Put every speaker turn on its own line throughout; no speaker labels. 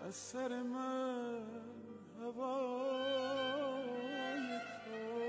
از سر من هوای تو.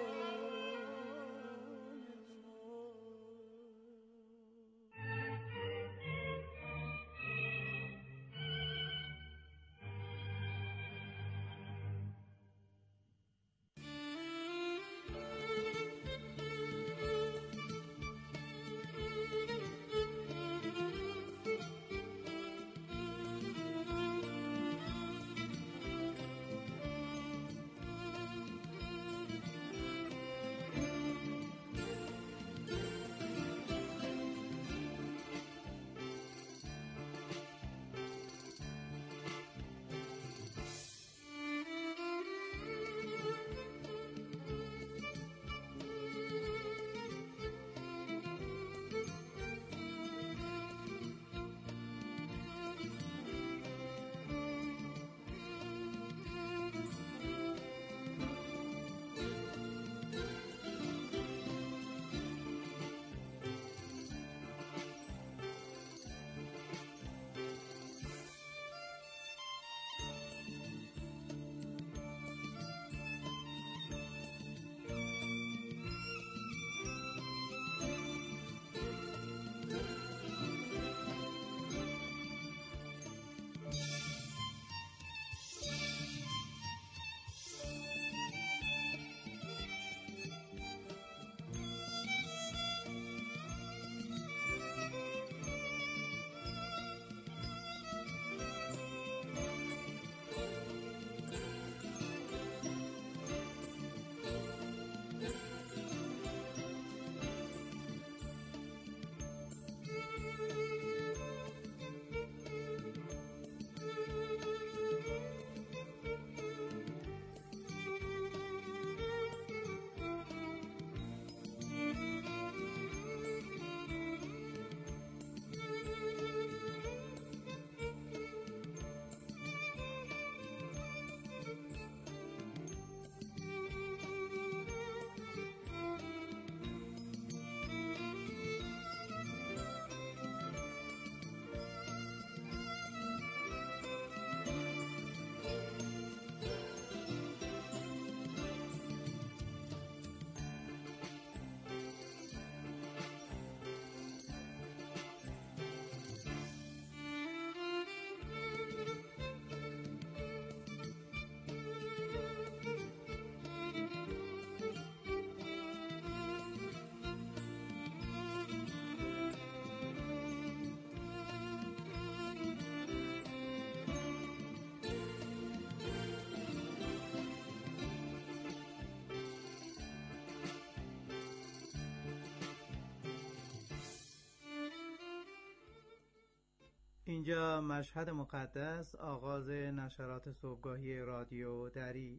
اینجا مشهد مقدس، آغاز نشرات صبحگاهی رادیو دری.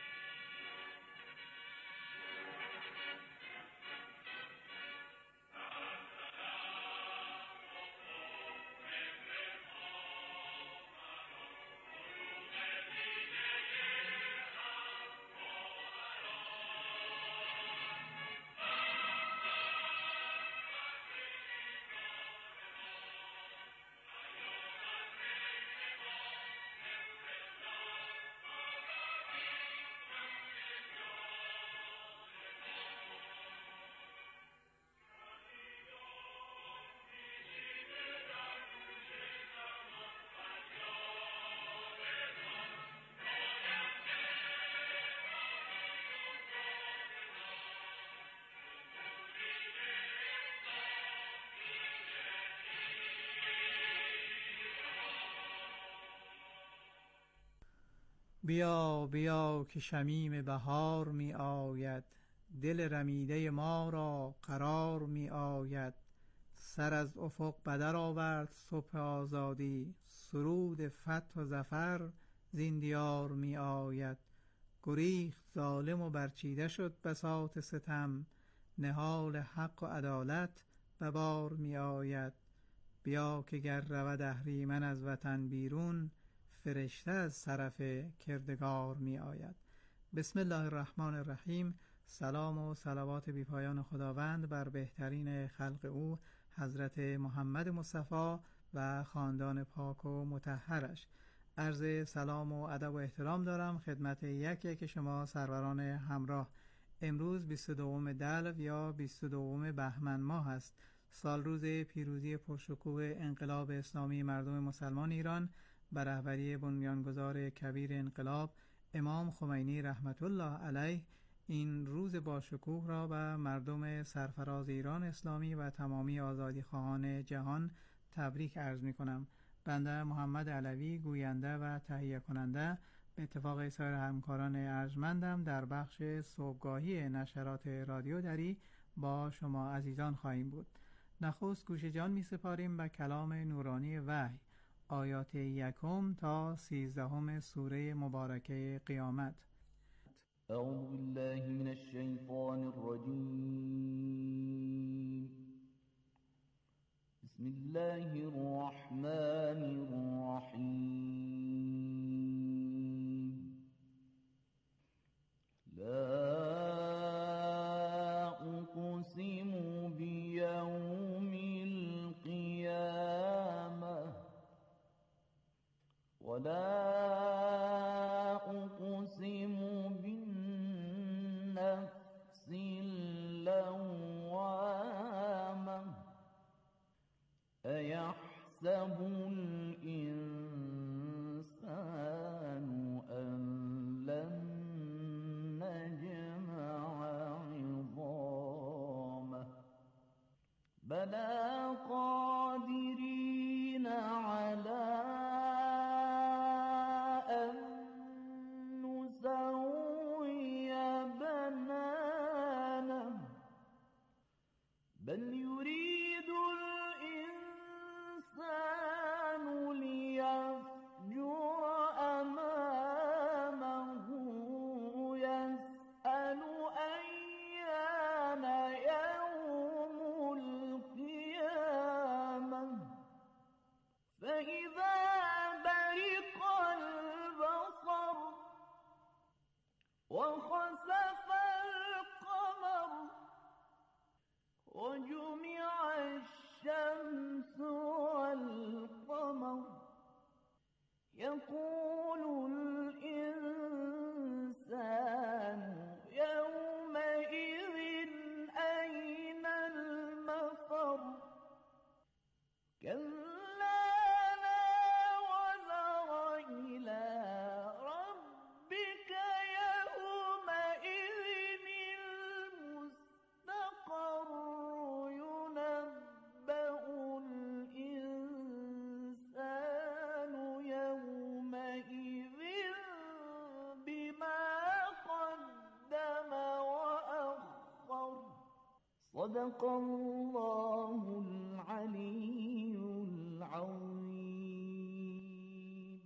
بیا بیا که شمیم بهار می آید، دل رمیده ما را قرار می آید. سر از افق بدر آورد صبح آزادی، سرود فتح و ظفر زین دیار می آید. گریخت ظالم و برچیده شد بساط ستم، نهال حق و عدالت به بار می آید. بیا که گر رود اهریمن از وطن بیرون، فرشته از طرف کردگار می آید. بسم الله الرحمن الرحیم. سلام و صلوات بی پایان خداوند بر بهترین خلق او حضرت محمد مصطفی و خاندان پاک و مطهرش. عرض سلام و ادب و احترام دارم خدمت یک شما سروران همراه. امروز 22 دلو یا 22 بهمن ماه است، سال روز پیروزی پرشکوه انقلاب اسلامی مردم مسلمان ایران بر رهبری بنیانگذار کبیر انقلاب امام خمینی رحمت الله علیه. این روز با شکوه را به مردم سرفراز ایران اسلامی و تمامی آزادیخواهان جهان تبریک عرض می کنم. بنده محمد علوی گوینده و تهیه کننده به اتفاق سایر همکاران ارجمندم در بخش صبحگاهی نشرات رادیو دری با شما عزیزان خواهیم بود. نخست گوش جان می سپاریم به کلام نورانی وحی، آیات 1 تا 13 سوره مبارکه قیامت.
اعوذ بالله من الشیطان الرجیم. بسم الله الرحمن الرحیم. لا اقسم بیوم القیامة ولا اقسم بالنفس اللوامة أيحسب الإنسان أن لن نجمع عظامه بلى قادرين على أن نسوي بنانه بل يريد الإنسان ليفجر أمامه يسأل أيان يوم القيامة فإذا برق البصر وخسف القمر وجمع الشمس والقمر يقول الإنسان يومئذ أين المفر كلا لا وزر إلى ربك يومئذ المستقر ينبأ الإنسان يومئذ بما قدم وأخر صدق الله العلي العظيم.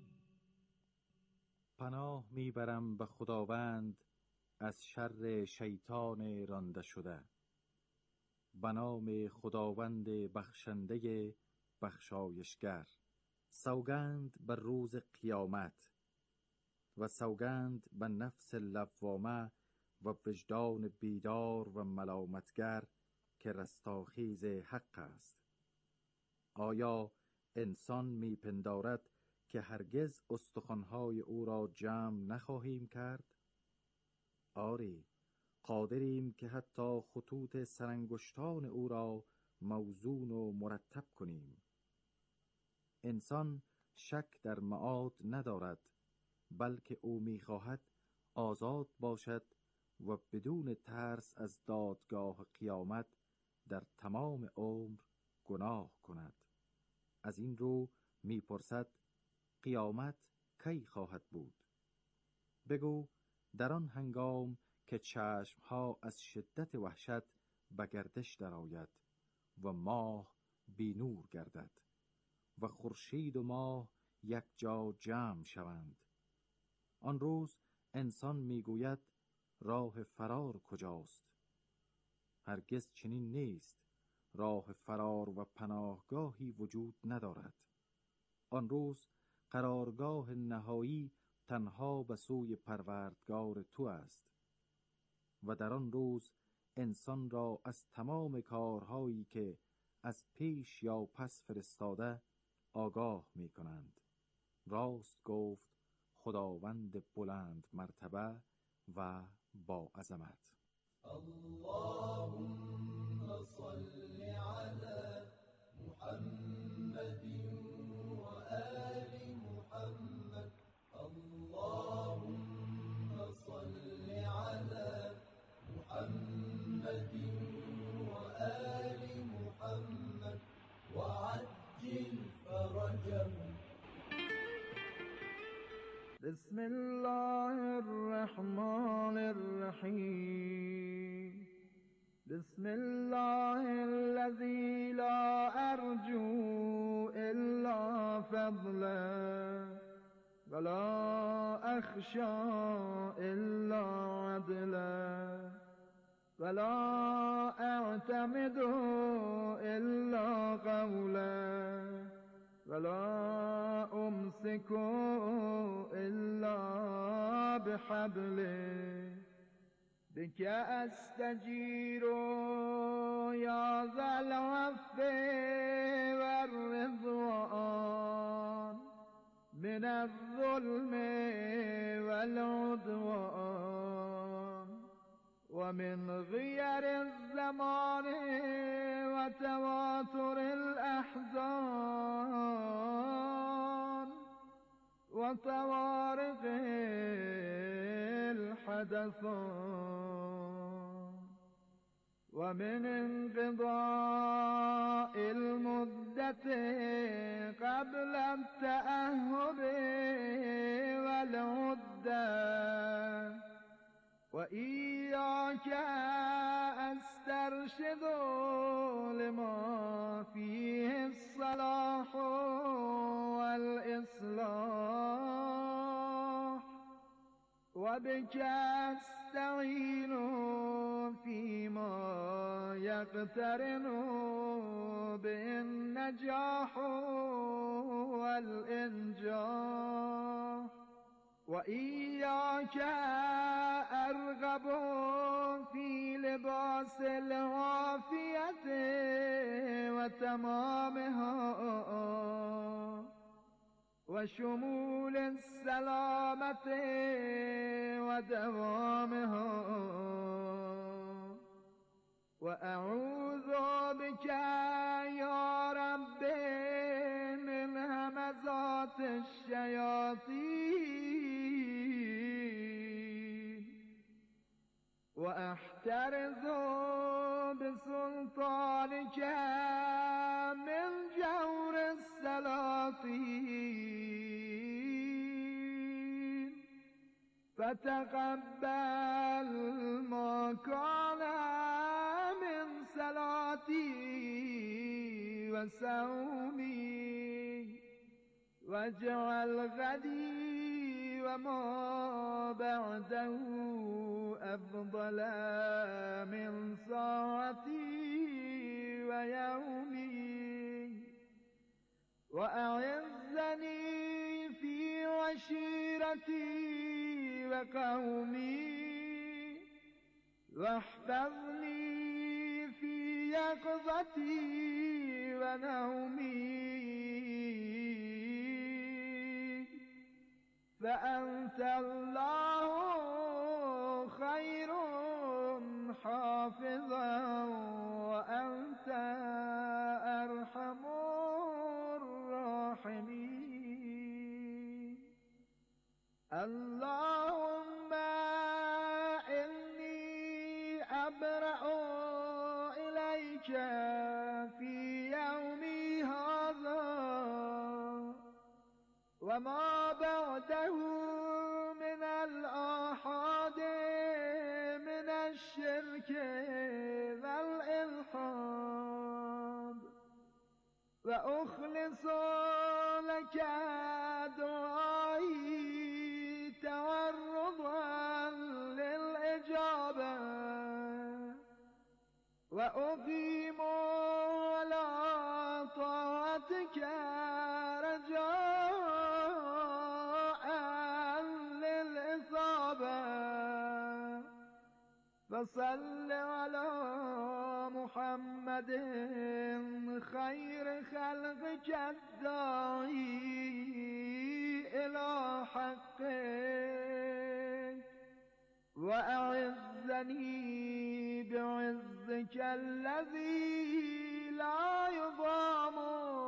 پناه میبرم به خداوند از شر شیطان رانده شده. به نام خداوند بخشنده بخشایشگر. سوگند بر روز قیامت و سوگند به نفس لوامه و وجدان بیدار و ملامتگر که رستاخیز حق است. آیا انسان میپندارد که هرگز استخوان‌های او را جمع نخواهیم کرد؟ آری، قادریم که حتی خطوط سرانگشتان او را موزون و مرتب کنیم. انسان شک در معاد ندارد، بلکه او می‌خواهد آزاد باشد و بدون ترس از دادگاه قیامت در تمام عمر گناه کند. از این رو می‌پرسد قیامت کی خواهد بود؟ بگو در آن هنگام که چشمها از شدت وحشت به گردش درآید و ماه بی نور گردد و خورشید و ماه یک جا جمع شوند. آن روز انسان میگوید راه فرار کجاست؟ هرگز چنین نیست. راه فرار و پناهگاهی وجود ندارد. آن روز قرارگاه نهایی تنها به سوی پروردگار تو است و در آن روز انسان را از تمام کارهایی که از پیش یا پس فرستاده آگاه می کنند. راست گفت خداوند بلند مرتبه و با عظمت.
اللهم صل على محمد و آل محمد. اللهم صل على محمد و آل محمد و عجل فرجهم. بسم الله الرحمن الرحيم. بسم الله الذي لا أرجو إلا فضله ولا أخشى إلا عدله ولا أعتمد إلا قوله ولا أمسك إلا بحبله. بك أستجير يا ذا العفو والرضوان من الظلم والعدوان ومن غير الزمان وتواتر الأحزان وطوارق الحدثان ومن انقضاء المدة قبل التأهب والعدة. وإياك أسترشد لما فيه الصلاح والإصلاح وبك أستعين فيما يقترن به النجاح والإنجاح. وإياك أرغب في لباس العافية وتمامها وشمول السلامة ودوامها. وأعوذ بك يا رب من همزات الشياطين وأحترز بسلطانك من جور السلاطين. فتقبل ما كان من صلاتي وصومي واجعل غدي وما بعده أفضل من ساعتي ويومي. وأعزني في عشيرتي وقومي واحفظني في يقظتي ونومي. فأنت الله خير حافظا وأنت أرحم الراحمين. اللهم إني أبرأ إليك في يومي هذا وما بعده من الآحاد من الشرك والإلحاد. وأخلص لك دعائي تورضا للإجابة وأقيم على طاعتك رجاء للإصابة. فصل على محمد خير خلقك الداعي حقك وأعزني بعزك الذي لا يضام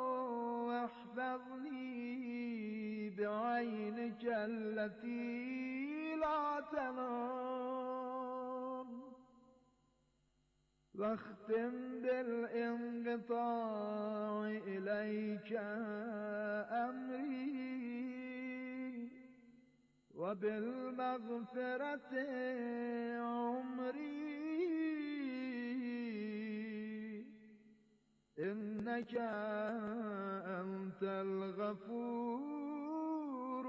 واحفظني بعينك التي لا تنام واختم بالانقطاع إليك أمري وبالمغفرة عمري إنك أنت الغفور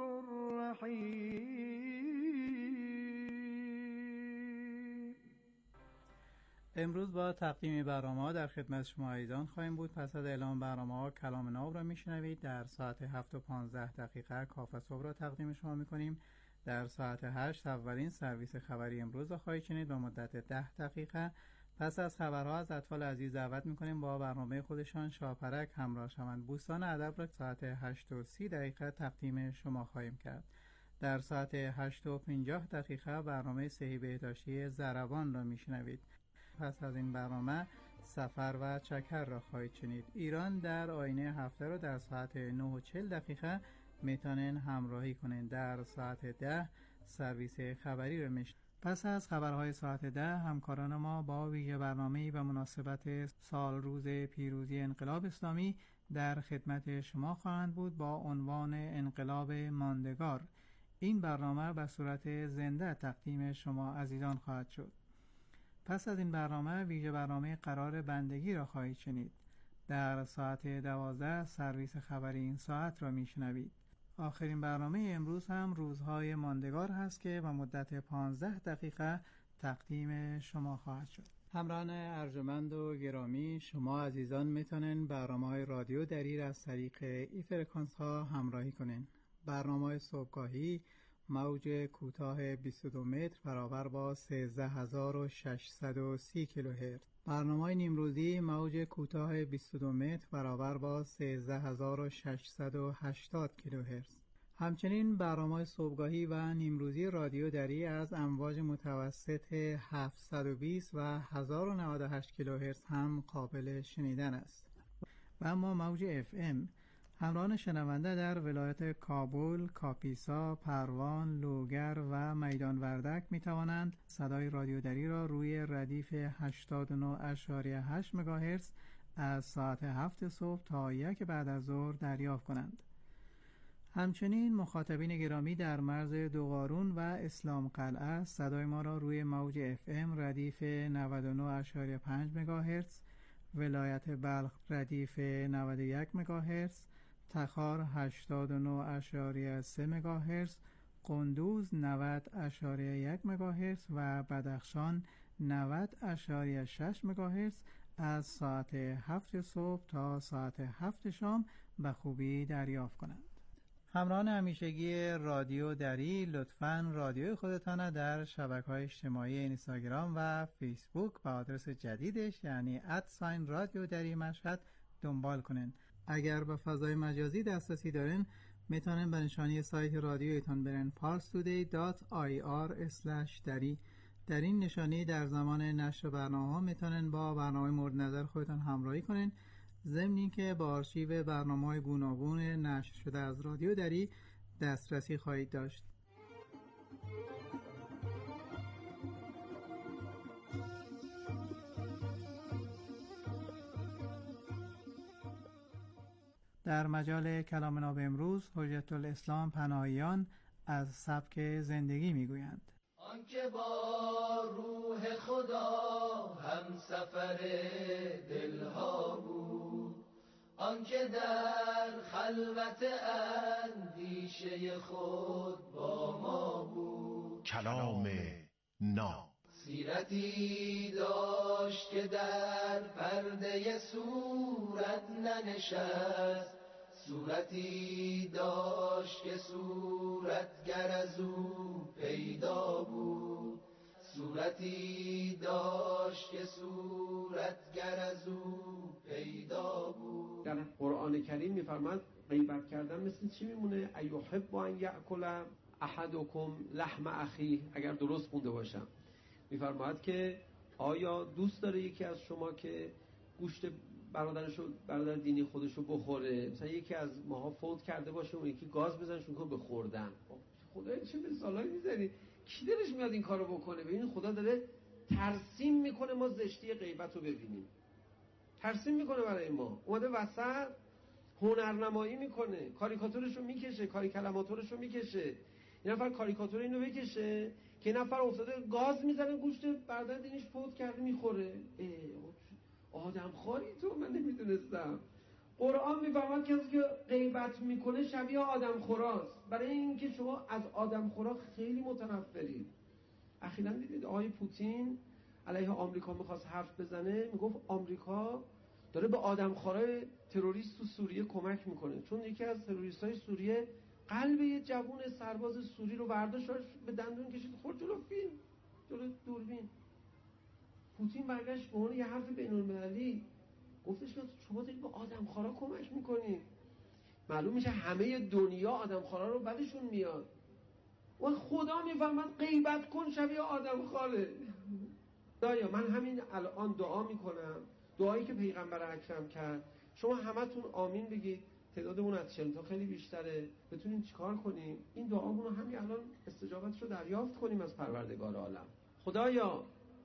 الرحیم.
امروز با تقدیم برنامه‌ها در خدمت شما عزیزان خواهیم بود. پس از اعلام برنامه‌ها کلام ناب را میشنوید. در ساعت 7:15 کاف صبح را تقدیم شما میکنیم. در ساعت 8 اولین سرویس خبری امروز را خواهید شنید با مدت 10 دقیقه. پس از خبرها از اطفال عزیز دعوت میکنیم با برنامه خودشان شاپرک همراه شوند. بوستان ادب را ساعت 8:30 تقدیم شما خواهیم کرد. در ساعت 8:50 برنامه صحی بهداشتی ضربان را میشنوید. پس از این برنامه سفر و چکر را خواهید شنید. ایران در آینه هفته را در ساعت 9:40 میتونن همراهی کنین. در ساعت 10 سرویس خبری را میشنوید. پس از خبرهای ساعت 10 همکاران ما با ویژه برنامه‌ای به مناسبت سال روز پیروزی انقلاب اسلامی در خدمت شما خواهند بود با عنوان انقلاب ماندگار. این برنامه به صورت زنده تقدیم شما عزیزان خواهد شد. پس از این برنامه ویژه برنامه قرار بندگی را خواهید شنید. در ساعت 12 سرویس خبری این ساعت را میشنوید. آخرین برنامه امروز هم روزهای ماندگار هست که با مدت 15 دقیقه تقدیم شما خواهد شد. همراهان ارجمند و گرامی، شما عزیزان میتونن برنامه‌های رادیو دری از طریق ای فرکانس ها همراهی کنین. برنامه صبحگاهی موج کوتاه 22 متر برابر با 13630 کیلوهرتز. برنامه نیمروزی موج کوتاه 22 متر برابر با 13680 کیلوهرتز. همچنین برنامه صبحگاهی و نیمروزی رادیو دری از امواج متوسط 720 و 1098 کیلوهرتز هم قابل شنیدن است. و اما موج FM همراهان شنونده در ولایت کابل، کاپیسا، پروان، لوگر و میدان وردک می توانند صدای رادیو دری را روی ردیف 89.8 مگاهرتز از ساعت 7 صبح تا 1 بعد از ظهر دریافت کنند. همچنین مخاطبین گرامی در مرز دوقارون و اسلام قلعه صدای ما را روی موج FM ردیف 99.5 مگاهرتز، ولایت بلخ ردیف 91 مگاهرتز، تخار 89.3 مگاهرتز، قندوز 90.1 مگاهرتز و بدخشان 90.6 مگاهرتز از ساعت 7 صبح تا ساعت 7 شام به خوبی دریافت کنند. همراهان همیشگی رادیو دری، لطفاً رادیوی خودتان در شبکه‌های اجتماعی اینستاگرام و فیسبوک با آدرس جدیدش یعنی @رادیو دری مشهد دنبال کنین. اگر به فضای مجازی دسترسی دارین میتونین به نشانی سایت رادیویتان برین parstoday.ir/dari. در این نشانی در زمان نشر برنامه‌ها میتونین با برنامه مورد نظر خودتان همراهی کنین، ضمن اینکه با آرشیو برنامه‌های گوناگون نشر شده از رادیو دری دسترسی خواهید داشت. در مجال کلام ناب امروز حجت الاسلام پناهیان از سبک زندگی میگویند.
آنکه با روح خدا هم سفر دلها بود، آنکه در خلوت اندیشه خود با ما بود.
کلام ناب
سیرتی داشت که در پرده صورت ننشست، صورتی داشت که صورتگر از او پیدا بود، صورتی داشت که صورتگر از او پیدا بود.
در قرآن کریم می‌فرماد غیبت کردن مثل چی میمونه؟ ایحب ان یأکل احدکم لحم اخیه، اگر درست خونده باشم میفرماید که آیا دوست داره یکی از شما که گوشت برادر دینی خودشو بخوره؟ مثلا یکی از ماها فوت کرده باشه اون یکی گاز بزنه شروع کنه به خوردن. خدای چه مثالایی میزنی، کی دلش میاد این کارو بکنه؟ ببین خدا داره ترسیم میکنه ما زشتی غیبت رو ببینیم، ترسیم میکنه برای ما، اومده وسط هنرنمایی میکنه، کاریکاتورشو میکشه، کلماتورشو میکشه. این نفر کاریکاتور اینو بکشه که این نفر افتاده گاز میزنه گوشت برادر دینیش فوت کرده میخوره. آدم خاری تو، من نمیدونستم. قرآن میفرماد کسی که غیبت میکنه شبیه آدم خوراست. برای اینکه شما از آدم خورا خیلی متنفرید. اخیراً دیدید آقای پوتین علیه آمریکا میخواست حرف بزنه، میگفت آمریکا داره به آدمخوارای تروریست تو سوریه کمک میکنه، چون یکی از تروریستای سوریه قلب یه جوون سرباز سوری رو برداشت به دندون کشید خورد جلو فیلم، جلو دوربین. پوتین برگشت به اون یه حرف بین‌المللی گفتش که شما دارید به آدمخوارا کمک میکنید. معلوم میشه همه دنیا آدمخوارا رو بدشون میاد و خدا میفرماد غیبت کن شبیه آدمخواره. دایا من همین الان دعا میکنم، دعایی که پیغمبر اکرم کرد، شما همتون آمین بگید، تعدادمون از 40 تا خیلی بیشتره، بتونیم چیکار کنیم این دعامون رو همین الان استجابتش رو دریافت کنیم از پروردگار عالم. خدایا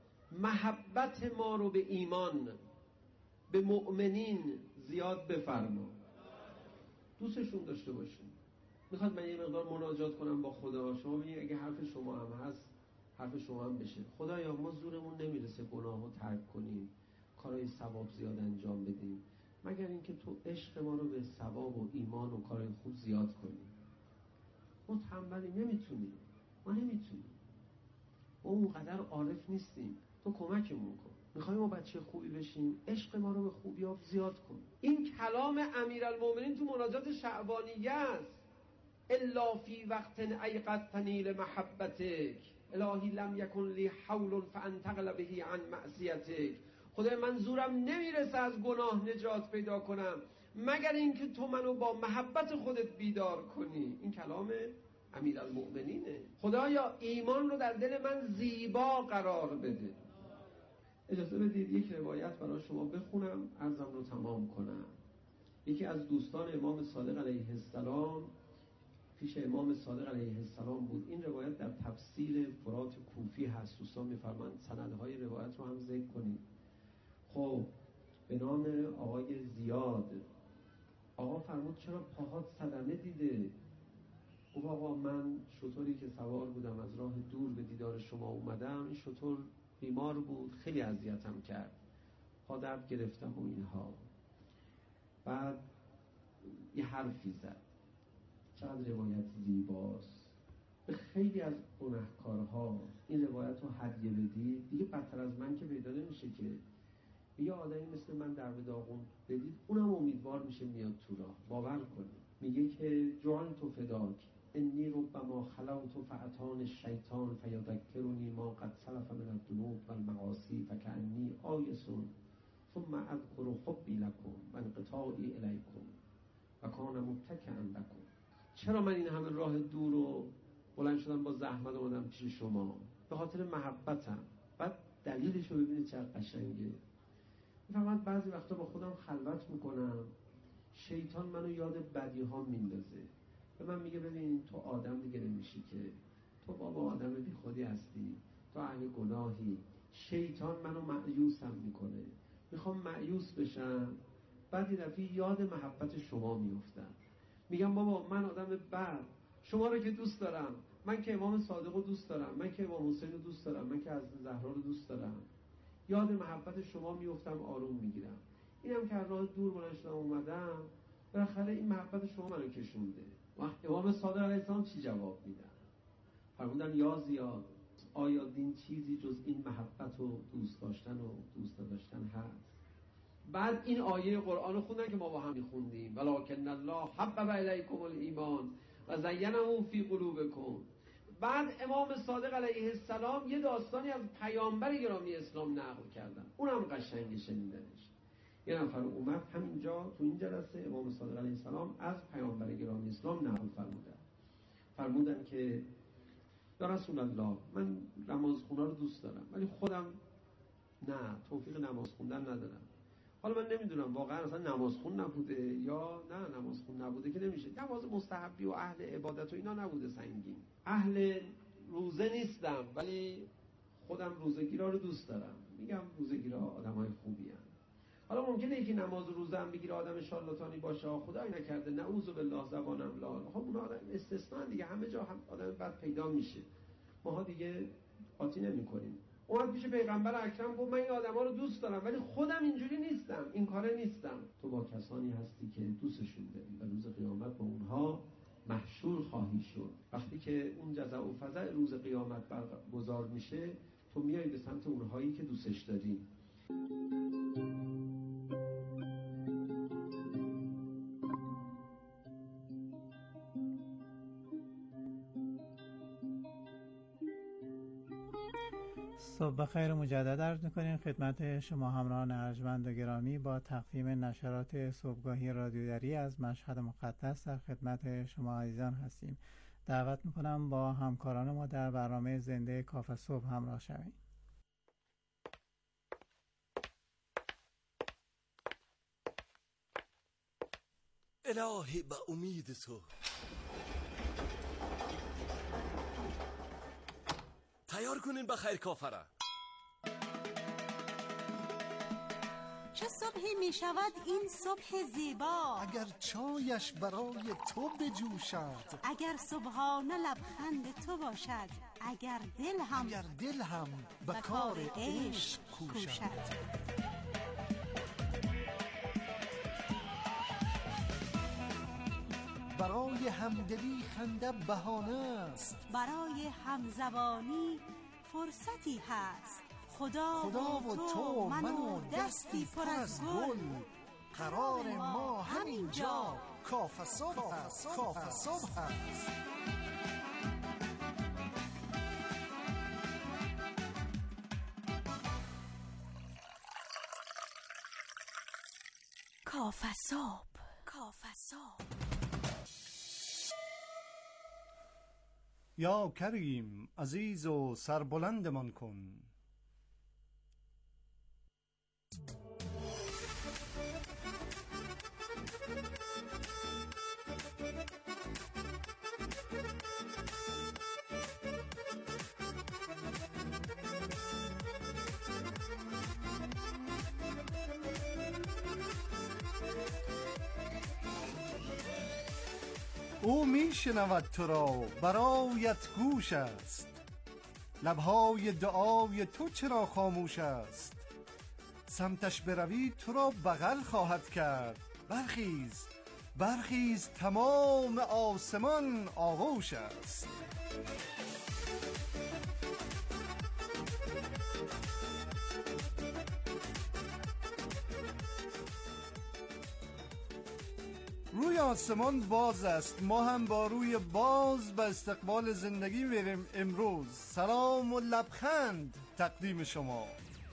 محبت ما رو به ایمان، به مؤمنین زیاد بفرما، دوستشون داشته باشیم. میخواد من یه مقدار مناجات کنم با خدا، شما ببینید اگه حرف شما هم هست حرف شما هم بشه. خدایا ما زورمون نمیرسه گناهو ترک کنیم، کارهای ثواب زیاد انجام بدیم، مگر اینکه تو عشق ما رو به ثواب و ایمان و کارهای خوب زیاد کنیم. ما تنبلی نمیتونیم، ما نمیتونیم، ما اونقدر عارف نیستیم، تو کمکمون کن. میخوایم ما بچه خوبی بشیم، عشق ما رو به خوبی‌ها زیاد کن. این کلام امیرالمومنین تو مناجات شعبانیه است. الا فی وقت ایقظتنی لمحبتک الهی لم یکن لی حول فانتقل به عن معصیتک. خدای من زورم نمیرسه از گناه نجات پیدا کنم مگر اینکه تو منو با محبت خودت بیدار کنی. این کلام امیرالمؤمنینه. خدایا ایمان رو در دل من زیبا قرار بده. اجازه بدید یک روایت برای شما بخونم عرضم رو تمام کنم. یکی از دوستان امام صادق علیه السلام پیش امام صادق علیه السلام بود. این روایت در تفسیر فرات کوفی هست، دوستان میفرمایند سندهای روایت رو هم ذکر کنید. خب به نام آقای زیاد، آقا فرمود چرا پاهات صدمه دیده؟ گفت آقا من شتری که سوار بودم از راه دور به دیدار شما اومدم، این شتر بیمار بود خیلی اذیتم کرد، پا درد گرفتم و اینها. بعد یه حرفی زد، چقدر روایت زیباست. به خیلی از گناهکارها این روایت رو هدیه بدید دیگه بدتر از من که پیدا نمیشه که. یه آدمی مثل من در به داغون بدید اونم امیدوار میشه میاد تو راه. باور کنید میگه که جوان تو فداک انی ربما خلوت فاتان الشیطان فیذکرنی ما قد سلف من الذنوب والمعاصی فکأنی آیس ثم اذکر حبی لکم و انقطاعی الیکم و کان متکئا لکم. چرا من این همه راه دور رو بلند شدم با زحمت اومدم پیش شما؟ به خاطر محبتم. بعد دلیلش رو ببینید چقدر قشنگه. میفهمد بعضی وقتا با خودم خلوت میکنم، شیطان منو یاد بدی ها میندازه، به من میگه ببین تو آدم دیگه نمیشی که، تو بابا آدم بی خودی هستی، تو اهل گناهی. شیطان منو مایوسم میکنه، میخوام مایوس بشم. بعد یه دفعه یاد محبت شما میفتم، میگم بابا من آدم بد، شما رو که دوست دارم، من که امام صادق رو دوست دارم، من که امام حسین رو دوست دارم، من که از زهرا رو دوست دارم. یاد محبت شما میفتم، آروم میگیرم. اینم که از راه دور بلند شدم اومدم، بالاخره این محبت شما منو کشونده. امام صادق علیه السلام چی جواب میدن؟ فرمودن یا زیاد، آیا دین چیزی جز این محبت و دوست داشتن و دوست داشتن هست؟ بعد این آیه قرآن رو خوندن که ما با هم میخوندیم، ولکن الله حبب الیکم الایمان و زینه فی قلوبکم. بعد امام صادق علیه السلام یه داستانی از پیامبر گرامی اسلام نقل کردن، اونم قشنگ شنیدنش. یه نفر اومد همینجا تو این جلسه امام صادق علیه السلام از پیامبر گرامی اسلام نقل فرمودن. فرمودن که یا رسول الله من نماز خوندن رو دوست دارم ولی خودم نه توفیق نماز خوندن ندارم. حالا من نمیدونم واقعا اصلا نماز خون نبوده یا نه نماز خون نبوده که نمیشه، نماز مستحبی و اهل عبادت و اینا نبوده سنگین، اهل روزه نیستم ولی خودم روزگیرا رو دوست دارم. میگم روزگیرا آدمای خوبی هستن. حالا ممکنه یکی نماز روزه هم بگیره آدم شارلاتانی باشه، خدای نکرده نعوذ بالله زبانم لال، خب اون آدم استثنا دیگه، همه جا هم آدم بد پیدا میشه، ماها دیگه قاطی نمی‌کنیم. اومد پیش پیغمبر اکرم گفت من این آدما رو دوست دارم ولی خودم اینجوری نیستم، این کاره نیستم. تو با کسانی هستی که دوستشون داری و روز قیامت با اونها محشور خواهی شد. وقتی که اون جزع و فزع روز قیامت برگزار میشه تو میای به سمت اونهایی که دوستش داری.
صبح بخیر مجدد عرض می‌کنیم خدمت شما همراهان ارجمند و گرامی. با تقدیم نشرات صبحگاهی رادیو دری از مشهد مقدس در خدمت شما عزیزان هستیم. دعوت می‌کنم با همکاران ما در برنامه زنده کافه صبح همراه شویم.
الهی به امید تو تیار کنین بخیر کافره.
چه صبحی می شود این صبح زیبا،
اگر چایش برای تو بجوشد،
اگر صبحانه لبخند تو باشد، اگر دل هم به کار عشق کوشد.
برای همدلی خنده بهانه است،
برای همزبانی فرصتی هست. خدا و تو من و دستی پر از گل،
قرار ما همینجا کافه صبح است.
کافه صبح.
یا کریم عزیز و سربلند من کن. او می شنود تو را برایت گوش است، لبهای دعای تو چرا خاموش است؟ سمتش بروی تو را بغل خواهد کرد، برخیز تمام آسمان آغوش است. روی آسمان باز است، ما هم با روی باز به استقبال زندگی میریم. امروز سلام و لبخند تقدیم شما.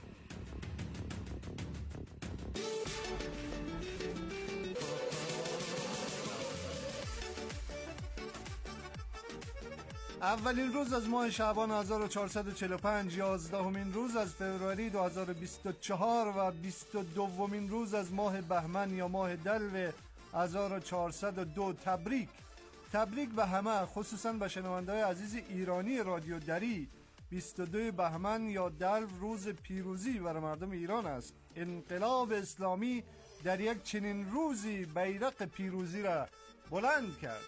اولین روز از ماه شعبان 1445، 11مین روز از فوریه 2024 و 22مین روز از ماه بهمن یا ماه دلو 1402. تبریک به همه، خصوصا به شنونده‌های عزیز ایرانی رادیو دری. 22 بهمن یا دلو روز پیروزی برای مردم ایران است. انقلاب اسلامی در یک چنین روزی بیرق پیروزی را بلند کرد.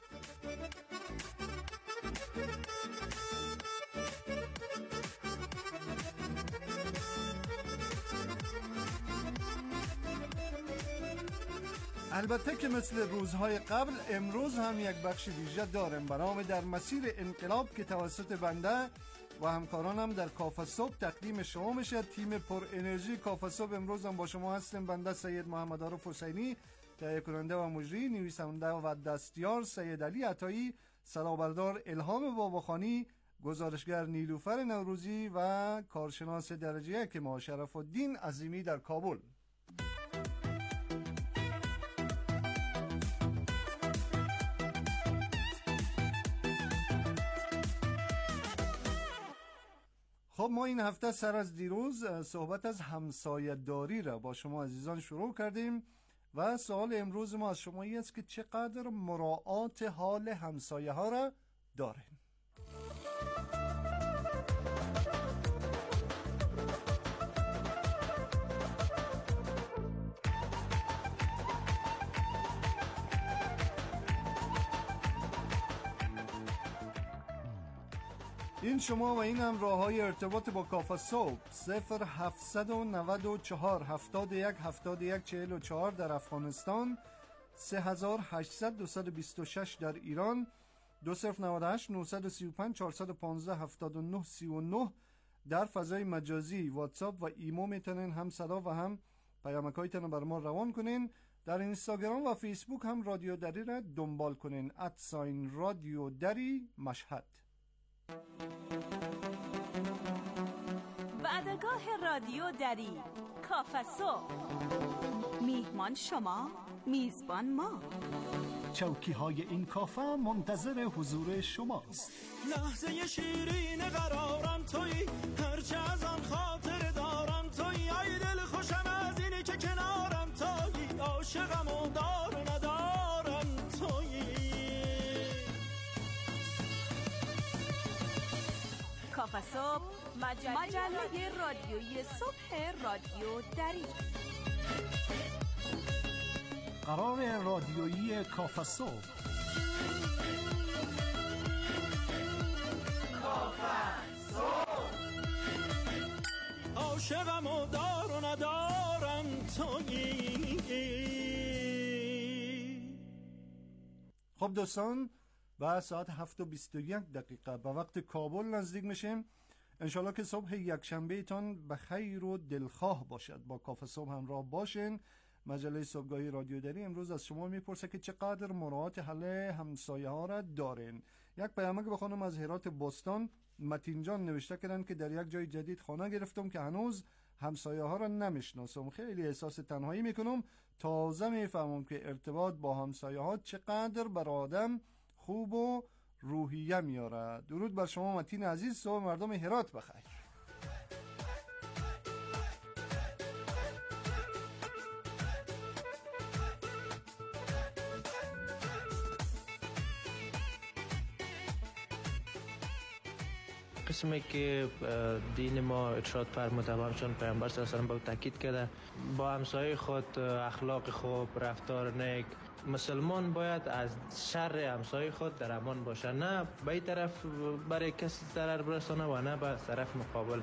البته که مثل روزهای قبل امروز هم یک بخش ویژه داریم برنامه در مسیر انقلاب که توسط بنده و همکارانم در کافه صبح تقدیم شما میشه. تیم پر انرژی کافه صبح امروز هم با شما هستیم. بنده سید محمد عارف حسینی، تهیه کننده و مجری، نویسنده و دستیار سید علی عطایی، صدابردار الهام باباخانی، گزارشگر نیلوفر نوروزی و کارشناس درجه یک ما شرف الدین عظیمی در کابل. خب ما این هفته سر از دیروز صحبت از همسایه داری را با شما عزیزان شروع کردیم و سوال امروز ما از شما این است که چقدر مراعات حال همسایه ها را دارین؟ این شما و این هم راه های ارتباط با کافه صبح 0794 71 71 44 در افغانستان، 3800 226 در ایران، 2098 935 415 79 39 در فضای مجازی واتساپ و ایمو میتونین هم صدا و هم پیامکایتون بر ما روان کنین. در اینستاگرام و فیسبوک هم رادیو دری را دنبال کنین @رادیو دری مشهد.
وعدگاه رادیو دری کافه صبح، میهمان شما، میزبان ما.
چوکی های این کافه منتظر حضور شماست.
لحظه شیرین قرارم تویی، هرچه از آن خاطر دارم تویی، ای دل خوشم از اینی که کنارم تویی، عاشقم و دار ندارم تویی.
کافه صبح، مجله رادیویی صبح رادیو دری.
قرار رادیویی کافه صبح.
کافه صبح، عاشقم و دار و ندارم تویی.
خب دوستان، و ساعت 7:21 به وقت کابل نزدیک میشیم. انشالله که صبح یکشنبه تان به خیر و دلخواه باشد. با کافه صبح همراه باشین. مجله صبحگاهی رادیو دری امروز از شما میپرسه که چقدر مراعات حال همسایه ها را دارین. یک پیامک بخونم از هرات بستان. متین جان نوشته کردن که در یک جای جدید خانه گرفتم که هنوز همسایه ها را نمیشناسم، خیلی احساس تنهایی میکنم. تازه میفهمم که ارتباط با همسایه ها چقدر بر آدم خوب و روحیه میاره. درود بر شما متین عزیز، صبح مردم هرات بخیر.
قسمی که دین ما ارشاد فرموده و همچون پیامبر صلی الله علیه و آله تاکید کرده، با همسایه خود اخلاق خوب، رفتار نیک. مسلمان باید از شر همسایه خود در امان باشه، نه به این طرف برای کسی ضرر برسانه و نه به طرف مقابل.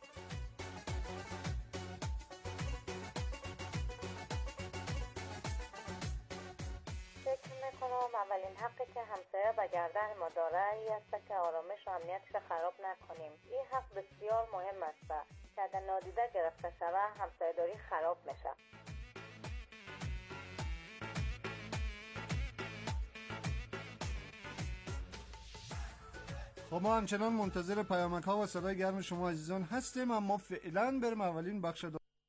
فکر میکنم اولین حقی که همسایه به گردن ما داره این است که آرامش و امنیتش خراب نکنیم. این حق بسیار مهم است که اگر نادیده گرفته شوه همسایه‌داری خراب میشه.
خب ما همچنان منتظر پیامک ها و صدای گرم شما عزیزان هستیم، اما فعلا بریم اولین بخش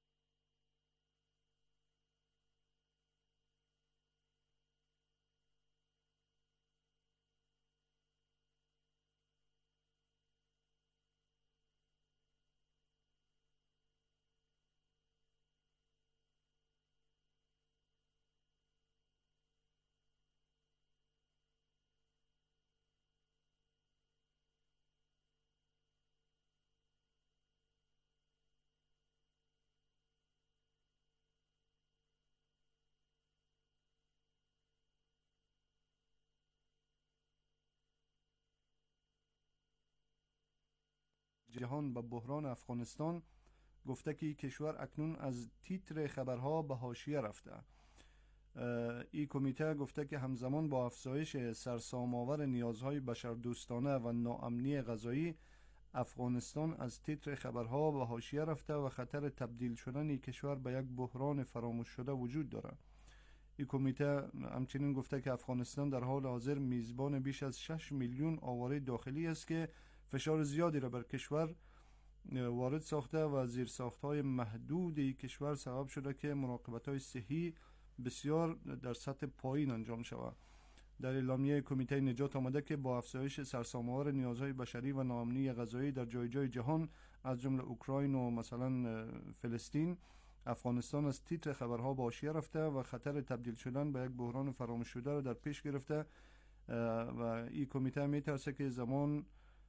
جهان به بحران افغانستان گفته که کشور اکنون از تیتر خبرها به حاشیه رفته. این کمیته گفته که همزمان با افزایش سرسام‌آور نیازهای بشردوستانه و ناامنی غذایی، افغانستان از تیتر خبرها به حاشیه رفته و خطر تبدیل شدن این کشور به یک بحران فراموش شده وجود دارد. این کمیته همچنین گفته که افغانستان در حال حاضر میزبان بیش از 6 میلیون آواره داخلی است که فشار زیادی را بر کشور وارد ساخته و زیرساخت‌های محدودی کشور سبب شده که مراقبت‌های صحی بسیار در سطح پایین انجام شود در اعلامیه کمیته نجات آمده که با افزایش سرسام‌آور نیازهای بشری و ناامنی غذایی در جای جای جهان از جمله اوکراین و مثلا فلسطین، افغانستان از تیتر خبرها به حاشیه رفته و خطر تبدیل شدن به یک بحران فراموش شده را در پیش گرفته و این کمیته میترسه که زمان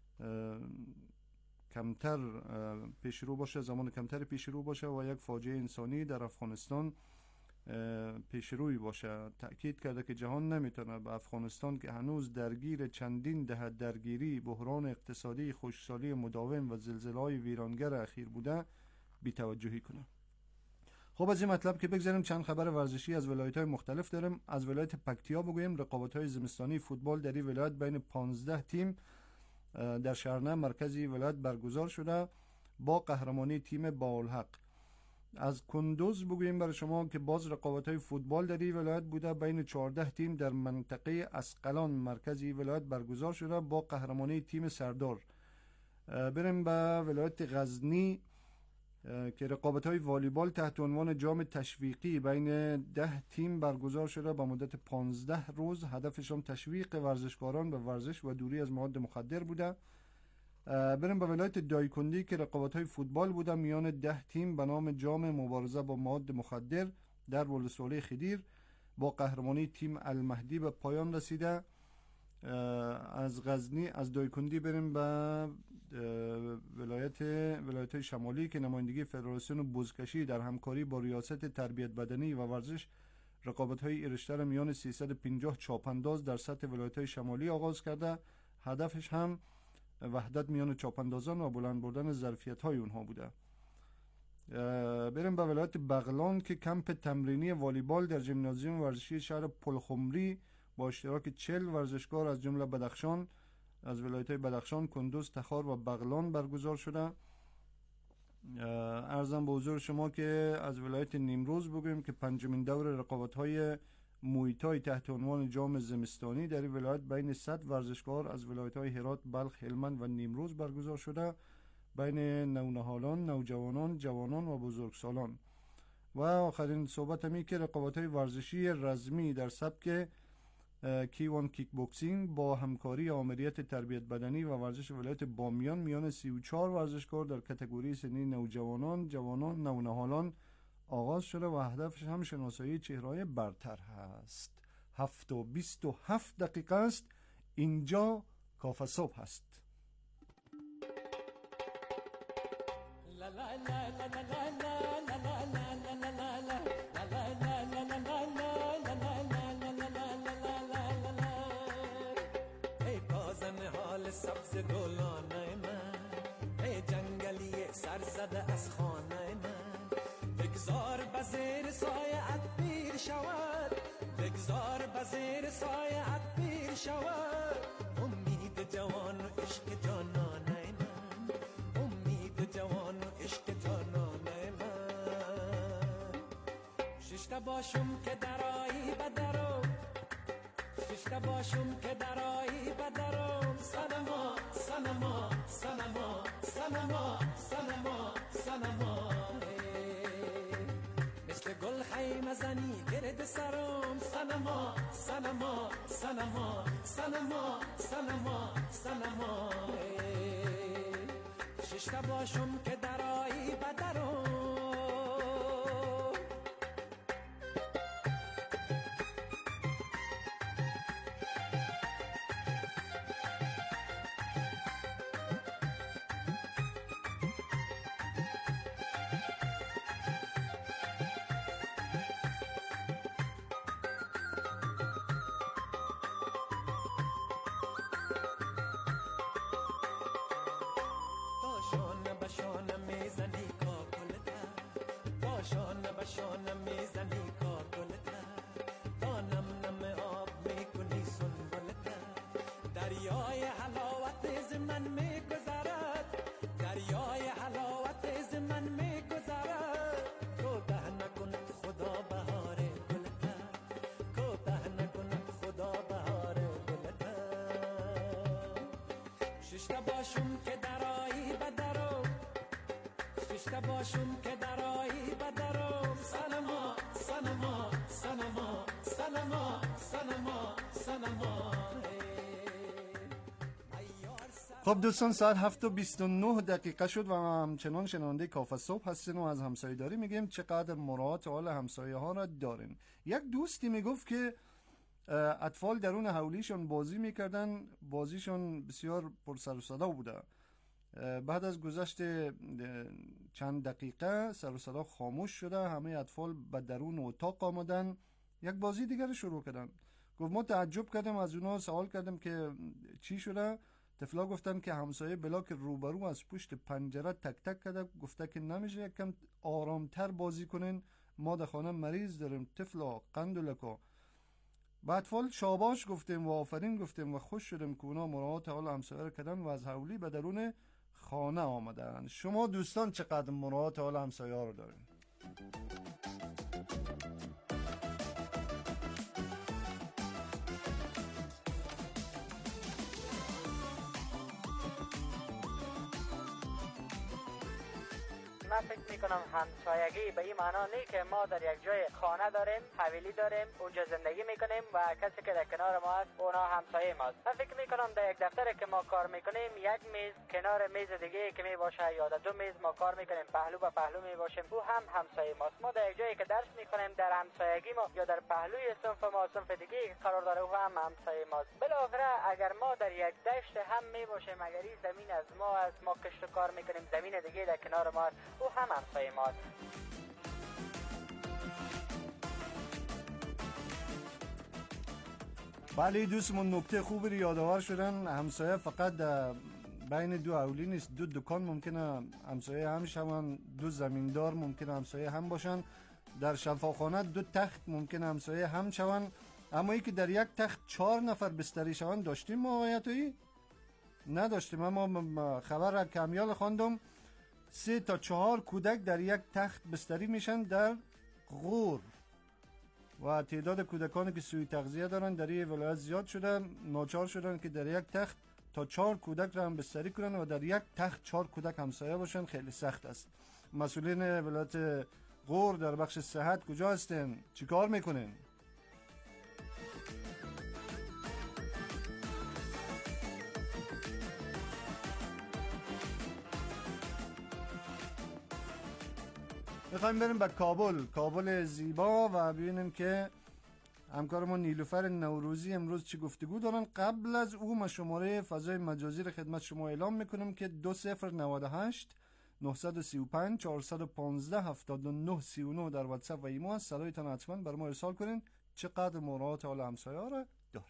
کمتر پیشرو باشه و یک فاجعه انسانی در افغانستان پیشروی باشه. تأکید کرده که جهان نمیتونه به افغانستان که هنوز درگیر چندین دهه درگیری، بحران اقتصادی، خشکسالی مداوم و زلزله‌های ویرانگر اخیر بوده بی‌توجهی کنه. خب از این مطلب که بگذاریم چند خبر ورزشی از ولایت‌های مختلف داریم. از ولایت پکتیا بگویم رقابت‌های زمستانی فوتبال در این ولایت بین 15 تیم در شهرنه مرکزی ولایت برگزار شده با قهرمانی تیم باالحق. از کندوز بگویم برای شما که باز رقابت‌های فوتبال در این ولایت بوده بین 14 تیم در منطقه اسقلان مرکزی ولایت برگزار شده با قهرمانی تیم سردار. بریم به ولایت غزنی که رقابت‌های والیبال تحت عنوان جام تشویقی بین 10 تیم برگزار شده با مدت 15 روز. هدفشون تشویق ورزشکاران به ورزش و دوری از مواد مخدر بوده. بریم به ولایت دایکندی که رقابت‌های فوتبال بوده میان 10 تیم به نام جام مبارزه با مواد مخدر در ولسوالی خدیر با قهرمانی تیم المهدی به پایان رسیده. از غزنی از دایکندی بریم به ولایت شمالی که نمایندگی فدراسیون بزکشی در همکاری با ریاست تربیت بدنی و ورزش رقابت‌های ارشتر میان 350 چاپانداز در سطح ولایت‌های شمالی آغاز کرده. هدفش هم وحدت میان چاپاندازان و بلند بردن ظرفیت‌های اونها بوده. بریم به ولایت بغلان که کمپ تمرینی والیبال در ژیمنازیوم ورزشی شهر پلخمری با اشتراک 40 ورزشکار از جمله بدخشان از ولایت‌های بدخشان، کندوز، تخار و بغلان برگزار شده. عرضم به حضور شما که از ولایت نیمروز بگویم که پنجمین دور رقابت‌های مویتای تحت عنوان جام زمستانی در این ولایت بین 100 ورزشکار از ولایت‌های هرات، بلخ، هلمند و نیمروز برگزار شده بین نونهالان، نوجوانان، جوانان و بزرگسالان. و آخرین صحبت همی که رقابت‌های ورزشی رزمی در سبک کیوان کیک بوکسینگ با همکاری آمریت تربیت بدنی و ورزش ولایت بامیان میان 34 ورزشکار در کاتگوری سنی نوجوانان، جوانان، نونهالان آغاز شده و هدفش هم شناسایی چهره‌های برتر هست. 7:27 دقیقه است. اینجا کافه صبح هست.
سبز گلانه من، ای جنگلی سرزده از خانه من، بگذار بزیر سایه‌ات پیر شود، بگذار بزیر سایه‌ات پیر شود. امید جوان و عشق جانانه من، امید جوان و عشق جانانه من. ششته باشم که درایی بدرو، ششته باشم که درایی بدرو. سنما سنما سنما سنما سنما سنما، مثل گل خیمه زنی گرد سرم. سنما سنما سنما سنما سنما سنما، ششته باشم که درایی بدرم. ششته باشم که درایی بدرو، ششته باشم که درایی بدرو. سنما سنما سنما سنما سنما
خب دوستان، ساعت 7:29 شد و همچنان شنونده کافه صبح هستین و از همسایه داری میگیم چقدر مراعات حال همسایه ها را دارین. یک دوستی میگفت که اطفال درون حولیشون بازی میکردن، بازیشون بسیار پر سر و صدا بوده. بعد از گذشت چند دقیقه سر و صدا خاموش شده، همه اطفال به درون اتاق آمدن، یک بازی دیگر شروع کردن. گفت ما تعجب کردیم، از اونا سوال کردیم که چی شده. طفلا گفتن که همسایه بلاک روبرو از پشت پنجره تک تک کرده، گفته که نمیشه یکم آرامتر بازی کنین، ما در خانه مریض داریم. طفلا قندلکو. با اطفال شاباش گفتیم و آفرین گفتیم و خوش شدیم که اونا مراعات حال همسایه را کردن و از حولی به درون خانه آمدن. شما دوستان چقدر مراعات حال همسایه ها رو دارین؟
من فکر میکنم همسایگی به این معنا نیست که ما در یک جای خانه داریم، حویلی داریم، اونجا زندگی میکنیم و کسی که در کنار ما هست اونا همسایه ماست. من فکر میکنم در یک دفتر که ما کار میکنیم یک میز کنار میز دیگه که میباشه یا در دو میز ما کار میکنیم پهلو به پهلو میباشیم، او هم همسایه ماست. ما در یک جایی که درس میکنیم در همسایگی ما یا در پهلوی صنف ما صنف دیگه قرار داره، او هم همسایه ماست. بالاخره اگر ما در یک دشت هم میباشیم، اگر این زمین از ما است، ما کشت و کار میکنیم، زمین دیگه در کنار ما است، او هم همسایه ماست.
بله دوستمون نکته خوبی رو یادآور شدن. همسایه فقط بین دو حولی نیست، دو دکان ممکنه همسایه هم شون، دو زمیندار ممکنه همسایه هم باشن، در شفاخانه دو تخت ممکنه همسایه هم شون. اما ای که در یک تخت 4 نفر بستری شون داشتیم ما آیتویی؟ نداشتیم. اما خبر کمیال خواندم 3 تا 4 کودک در یک تخت بستری میشن در غور و تعداد کودکانی که سوی تغذیه دارن در این ولایت زیاد شده، ناچار شدن که در یک تخت تا 4 کودک را هم بستری کنن و در یک تخت 4 کودک همسایه باشن. خیلی سخت است. مسئولین ولایت غور در بخش صحت کجا هستن؟ چیکار میکنن؟ میخوایم بریم به کابل زیبا و ببینیم که همکارمون نیلوفر نوروزی امروز چی گفتگو دارن. قبل از او ما شماره فضای مجازی رو خدمت شما اعلام میکنیم که 2098 935 415 7939 در واتساپ و ایمو هست. صدایتان حتما بر ما ارسال کنین. چقدر مراعات حال همسایه ها رو داره.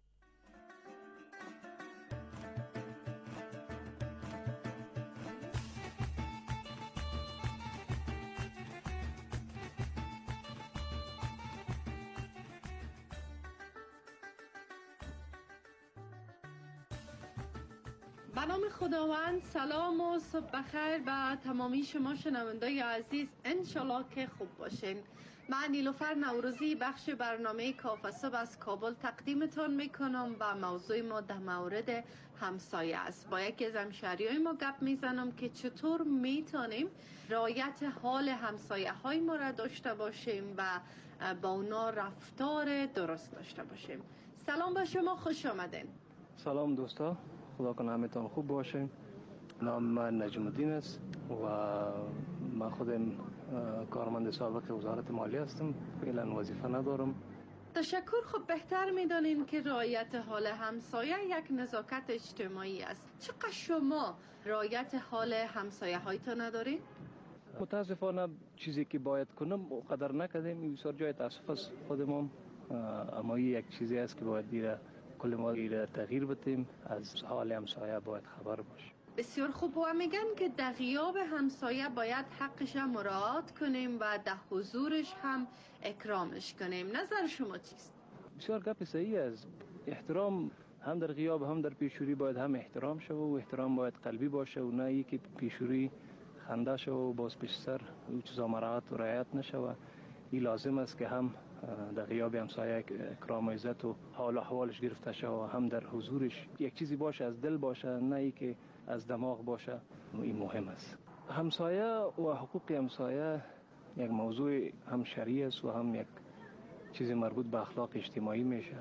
به نام خداوند، سلام و صبح بخیر به تمامی شما شنوندای عزیز. انشالله که خوب باشین. من نیلوفر نوروزی بخش برنامه کافه صبح از کابل تقدیمتان میکنم و موضوع ما در مورد همسایه است. با یکی از همشهریای ما گپ میزنم که چطور میتونیم رعایت حال همسایه های ما را داشته باشیم و با اونا رفتار درست داشته باشیم. سلام به شما، خوش آمدین.
سلام دوستا، خدا کنه همتون خوب باشین. نام من نجم الدین است و من خودم کارمند سابق وزارت مالیه هستم. فعلا وظیفه ندارم.
تشکر. خب بهتر میدانین که رعایت حال همسایه یک نزاکت اجتماعی است. چقدر شما رعایت حال همسایه هایتان ندارین؟
متاسفانه چیزی که باید کنم قدر نکردیم. بسیار جای تاسف است خودمون، اما یک چیزی است که باید دیره کل ما دیره تغییر بدیم. از حال همسایه باید خبر باشیم.
بسیار خوب. و میگن که در غیاب همسایه باید حقش هم مراعات کنیم و در حضورش هم اکرامش کنیم. نظر شما چیست؟
بسیار گپ صحیح است. احترام هم در غیاب هم در پیشوری باید هم احترام شود و احترام باید قلبی باشه و نه یکی پیشوری خنده شود و باز پیش سر او چیزا مراعات و رعایت نشود. این لازم است که هم در غیاب همسایه اکرام و عزت و حال و احوالش گرفته شود، هم در حضورش یک چیزی باشه از دل باشه نه ای که از دماغ باشه. این مهم است. همسایه و حقوق همسایه یک موضوع هم شرعی است و هم یک چیز مربوط به اخلاق اجتماعی میشه.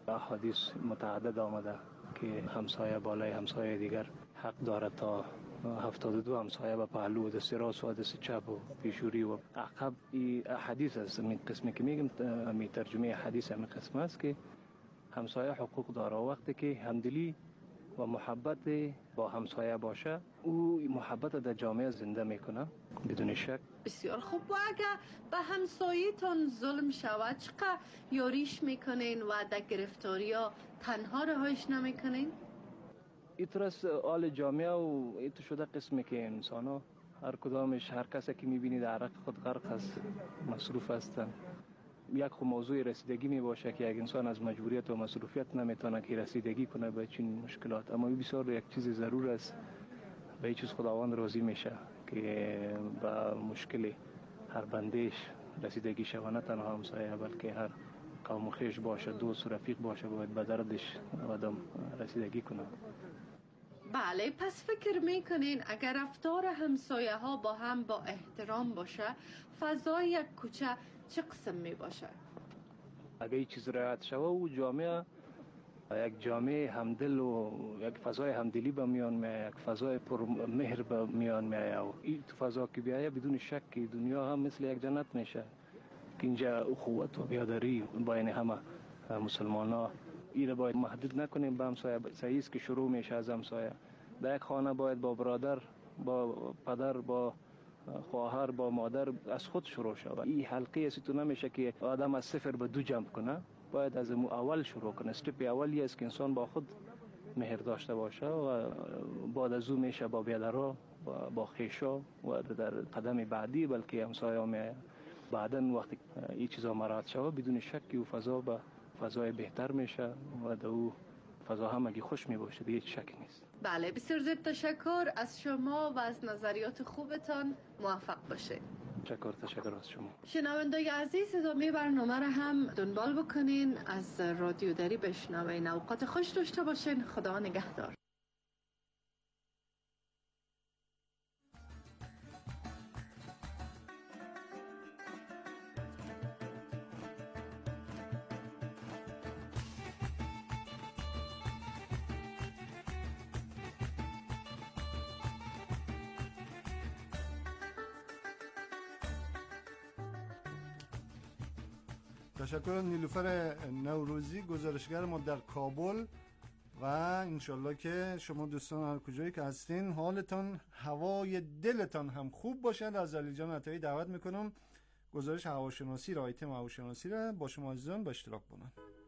احادیث متعدد آمده که همسایه بالای همسایه دیگر حق داره تا 72 همسایه به پهلو و دست راست و دست چپ و پیشوری و عقب. این حدیث است. این قسمی که میگم می ترجمه حدیث همین قسم است که همسایه حقوق داره. وقتی که همدلی و محبت با همسایه باشه او محبت در جامعه زنده میکنه بدون شک.
بسیار خوب. و اگر به همسایه‌تان ظلم شود چقدر یاریش میکنین و در گرفتاری ها تنها رهایش نمیکنین؟
ایترس آل جامعه و ایت شده قسمی که انسان ها هر کدامش هر کسی که میبینی در عرق خود غرق است، مصروف هستن. یک خو موضوع رسیدگی می باشه که یک انسان از مجبوریت و مصروفیت نمیتونه که رسیدگی کنه به چین مشکلات، اما این بسیار یک چیز ضرور است. به این چیز خداوند راضی میشه که با مشکل هر بندش رسیدگی شود، نه تنها همسایه بلکه هر قوم خویش باشه، دوست و رفیق باشه باید به دردش آدم رسیدگی کنه.
بله، پس فکر میکنین اگر رفتار همسایه ها با هم با احترام باشه فضای یک کوچه چه قسم می باشه؟
اگر این چیز رعایت شود و جامعه یک جامعه همدل و یک فضای همدلی به میان میاد، یک فضای پر مهر به میان میاد و این فضا که بیاید بدون شک دنیا هم مثل یک جنت میشه که اینجا اخوت و بیادری بین همه مسلمان ها. این باید محدود نکنیم به همسایه. صحیح است که شروع میشه از همسایه. در یک خانه باید با برادر، با پدر، با خواهر، با مادر از خود شروع شود. این حلقه است تو نمیشه که آدم از صفر به 2 جمع کنه، باید از اول شروع کنه. استپ اولی است که انسان با خود مهر داشته باشه و بعد از او میشه با بیادرها، با خویشا و در قدم بعدی بلکه همسایه ها میآید. بعدن وقتی این چیزا مراعات شود بدون شک او فضا به فضای بهتر میشه و در او فضا همگی خوش می باشه، دیگه شک نیست.
بله، بسیار زیاد تشکر از شما و از نظریات خوبتان. موفق باشید.
تشکر از شما.
شنوندگان عزیز، ادامه برنامه را هم دنبال بکنین، از رادیو دری بشنوین. اوقات خوش داشته باشین. خدا نگهدار.
تشکر نیلوفر نوروزی، گزارشگر ما در کابل. و انشالله که شما دوستان هر کجایی که هستین حالتان، هوای دلتان هم خوب باشد. از علی جان عطایی دعوت میکنم گزارش هواشناسی را، آیتم هواشناسی را با شما عزیزان به اشتراک کنم.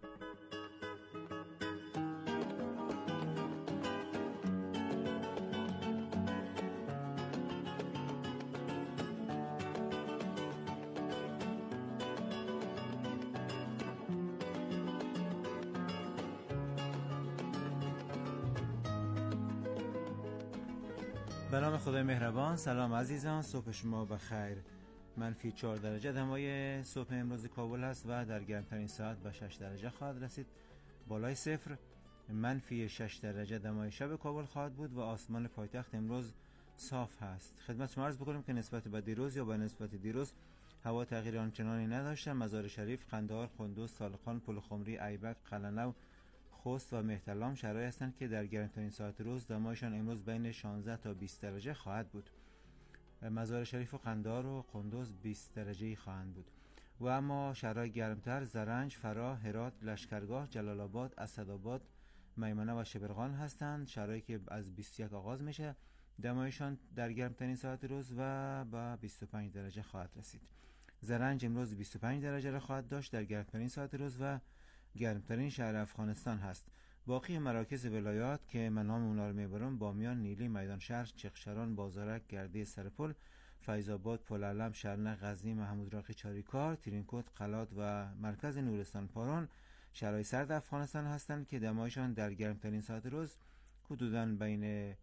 به نام خدای مهربان. سلام عزیزان، صبح شما بخیر. -4 درجه دمای صبح امروز کابل است و در گرمترین ساعت به 6 درجه خواهد رسید. بالای صفر -6 درجه دمای شب کابل خواهد بود و آسمان پایتخت امروز صاف هست. خدمت شما عرض بکنم که نسبت به دیروز یا به نسبت دیروز هوا تغییر آنچنانی نداشته. مزار شریف، قندهار، قندوز، سالخان، پلخمری، ایبک، قلنو، خوست و مهترلام شهرهایی هستند که در گرمترین ساعت روز دمایشان امروز بین 16 تا 20 درجه خواهد بود. مزار شریف و قندهار و قندوز 20 درجه خواهند بود. و اما شهرهای گرمتر زرنج، فرا، هرات، لشکرگاه، جلال آباد، اسدآباد، میمنه و شبرغان هستند. شهرهایی که از 21 آغاز میشه، دمایشان در گرمترین ساعت روز و با 25 درجه خواهد رسید. زرنج امروز 25 درجه را خواهد داشت در گرمترین ساعت روز و گرمترین شهر افغانستان هست. باقی مراکز ولایات که من نام اونا رو میبرم: بامیان، نیلی، میدان شهر، چغشران، بازارک، گرده سرپل، فیض‌آباد، پلعلم، شرنه، غزنی، محمود راقی، چاریکار، ترینکوت، قلات و مرکز نورستان پارون شهرهای سرد افغانستان هستند که دمایشان در گرمترین ساعت روز حدوداً بین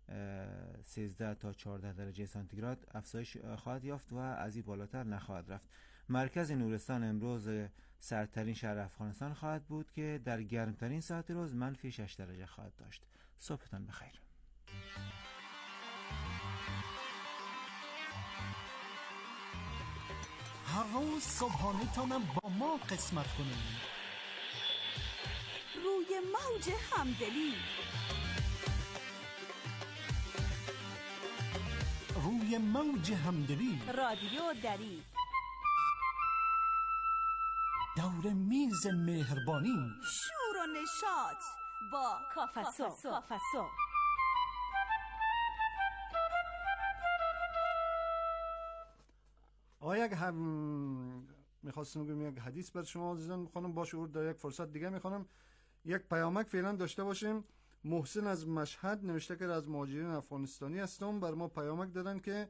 13 تا 14 درجه سانتیگراد افزایش خواهد یافت و از این بالاتر نخواهد رفت. مرکز نورستان امروز سردترین شهر افغانستان خواهد بود که در گرمترین ساعت روز -6 درجه خواهد داشت. صبحتان بخیر.
هر روز صبحانه تانم با ما قسمت کنید.
روی موج همدلی.
روی موج همدلی.
رادیو دری.
دور میز مهربانی.
شور و نشاط با کافسو.
میخواستم بگم یک حدیث بر شما عزیزان میخوانم، با شعور در یک فرصت دیگه میخوانم. یک پیامک فعلا داشته باشیم. محسن از مشهد نوشته که از مهاجرین افغانستانی هستم. بر ما پیامک دادن که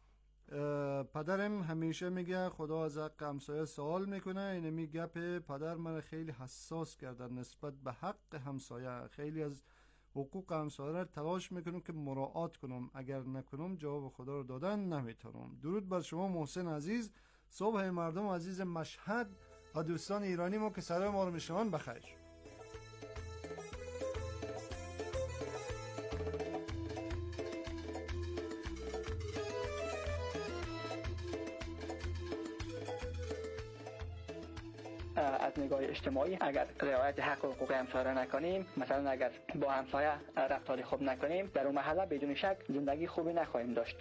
پدرم همیشه میگه خدا از حق همسایه سوال میکنه. اینمی گپ پدر من خیلی حساس کردن نسبت به حق همسایه. خیلی از حقوق همسایه را تلاش میکنم که مراعات کنم، اگر نکنم جواب خدا رو دادن نمیتونم. درود بر شما محسن عزیز. صبح مردم عزیز مشهد و دوستان ایرانی ما که سلام ما رو میشنون بخیر.
از نگاه اجتماعی اگر رعایت حق و حقوق همسایه را نکنیم، مثلا اگر با همسایه رفتار خوب نکنیم، در اون محله بدون شک زندگی خوبی نخواهیم داشت.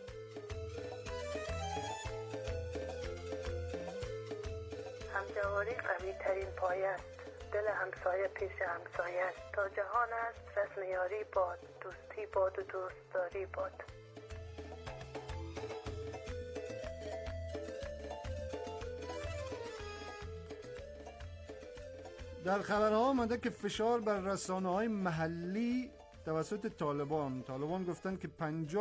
همجواری قوی ترین پایه است. دل همسایه پیش همسایه است. تا جهان است رسم یاری باد، دوستی باد و دوستداری باد.
در خبرها آمده که فشار بر رسانه‌های محلی توسط طالبان گفتن که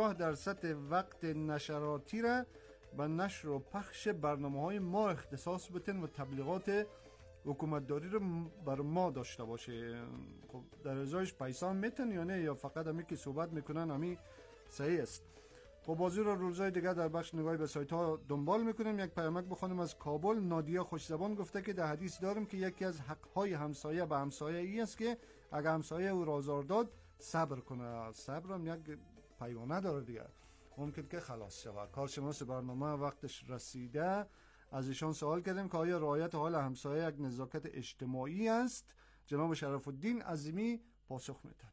50% وقت نشراتی را به نشر و پخش برنامه‌های ما اختصاص بدن و تبلیغات حکومتداری رو بر ما داشته باشه. خب در ازایش پیسا میتن یا نه، یا فقط همی که صحبت میکنن همی صحیح است؟ خب بازی رو روزهای دیگه در بخش نگاهی به سایت ها دنبال میکنیم. یک پیامک بخونیم از کابل. نادیه خوشزبان گفته که در حدیث دارم که یکی از حقهای همسایه به همسایه ای است که اگر همسایه او آزار داد صبر کنه. صبر هم یک پیوانه داره دیگه، ممکن که خلاص شود. کارشناس برنامه وقتش رسیده از ایشان سوال کردیم که آیا رعایت حال همسایه یک نزاکت اجتماعی است؟ جناب شرف الدین عظیمی پاسخ میدن.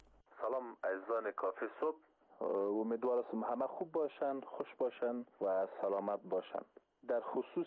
سلام عزیزان کافی صبح، امیدوارم همه خوب باشن، خوش باشن و سلامت باشن. در خصوص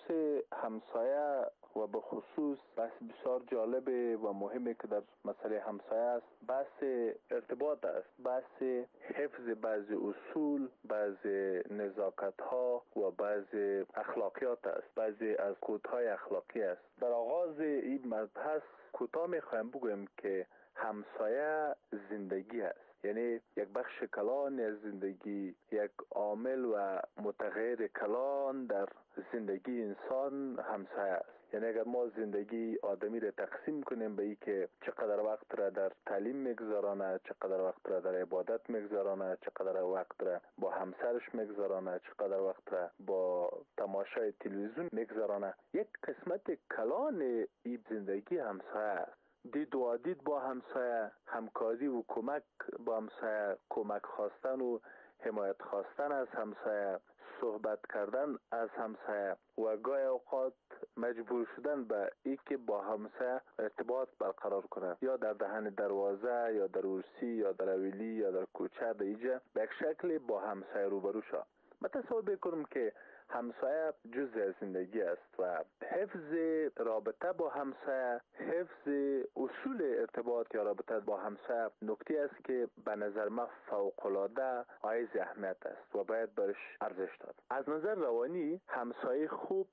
همسایه و به خصوص بحث بسیار جالب و مهمی که در مسئله همسایه است، بحث ارتباط است، بحث حفظ بعضی اصول، بعضی نزاکت ها و بعضی اخلاقیات است، بعضی از کودهای اخلاقی است. در آغاز این مبحث کوتاه میخوایم بگویم که همسایه زندگی است، یعنی یک بخش کلان از زندگی، یک عامل و متغیر کلان در زندگی انسان همسایه است. یعنی اگر ما زندگی آدمی را تقسیم کنیم به این که چقدر وقت را در تعلیم میگذرانه، چقدر وقت را در عبادت میگذرانه، چقدر وقت را با همسرش میگذرانه، چقدر وقت را با تماشای تلویزیون میگذرانه، یک قسمت کلان این زندگی همسایه است. دید و دید با همسایه، همکاری و کمک با همسایه، کمک خواستن و حمایت خواستن از همسایه، صحبت کردن از همسایه و گاهی اوقات مجبور شدن به ای که با همسایه ارتباط برقرار کنه، یا در دهن دروازه یا در ارسی یا در اویلی یا در کوچه، در اینجا به یک شکل با همسایه روبرو شد. من تصور بکنم که همسایه جزء از زندگی است و حفظ رابطه با همسایه، حفظ اصول ارتباط یا رابطه با همسایه نکته است که به نظر من فوق‌العاده حائز اهمیت است و باید برش ارزش داد. از نظر روانی، همسایه خوب،